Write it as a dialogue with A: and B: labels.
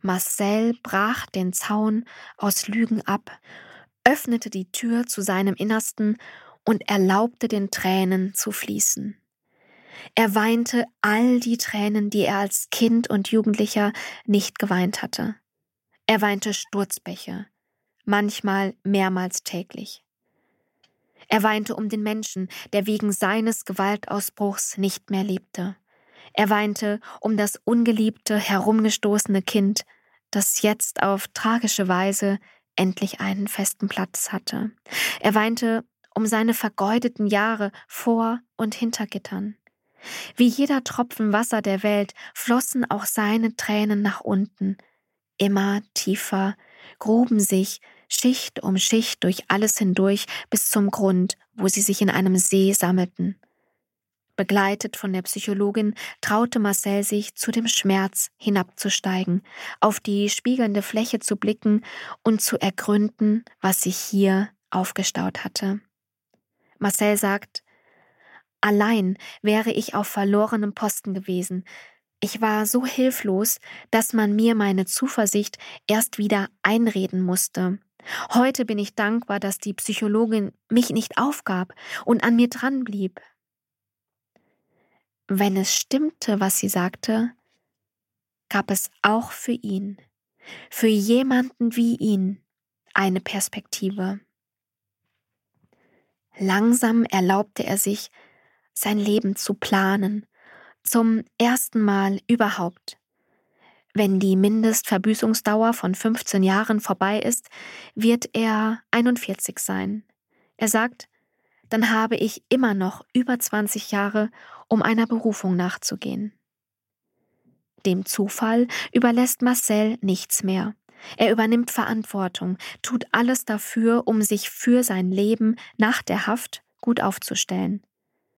A: Marcel brach den Zaun aus Lügen ab, öffnete die Tür zu seinem Innersten und erlaubte den Tränen zu fließen. Er weinte all die Tränen, die er als Kind und Jugendlicher nicht geweint hatte. Er weinte Sturzbäche, manchmal mehrmals täglich. Er weinte um den Menschen, der wegen seines Gewaltausbruchs nicht mehr lebte. Er weinte um das ungeliebte, herumgestoßene Kind, das jetzt auf tragische Weise endlich einen festen Platz hatte. Er weinte um seine vergeudeten Jahre vor und hinter Gittern. Wie jeder Tropfen Wasser der Welt flossen auch seine Tränen nach unten, immer tiefer, gruben sich Schicht um Schicht durch alles hindurch bis zum Grund, wo sie sich in einem See sammelten. Begleitet von der Psychologin traute Marcel sich, zu dem Schmerz hinabzusteigen, auf die spiegelnde Fläche zu blicken und zu ergründen, was sich hier aufgestaut hatte. Marcel sagt: Allein wäre ich auf verlorenem Posten gewesen. Ich war so hilflos, dass man mir meine Zuversicht erst wieder einreden musste. Heute bin ich dankbar, dass die Psychologin mich nicht aufgab und an mir dran blieb. Wenn es stimmte, was sie sagte, gab es auch für ihn, für jemanden wie ihn, eine Perspektive. Langsam erlaubte er sich, sein Leben zu planen, zum ersten Mal überhaupt. Wenn die Mindestverbüßungsdauer von 15 Jahren vorbei ist, wird er 41 sein. Er sagt: Dann habe ich immer noch über 20 Jahre, um einer Berufung nachzugehen. Dem Zufall überlässt Marcel nichts mehr. Er übernimmt Verantwortung, tut alles dafür, um sich für sein Leben nach der Haft gut aufzustellen.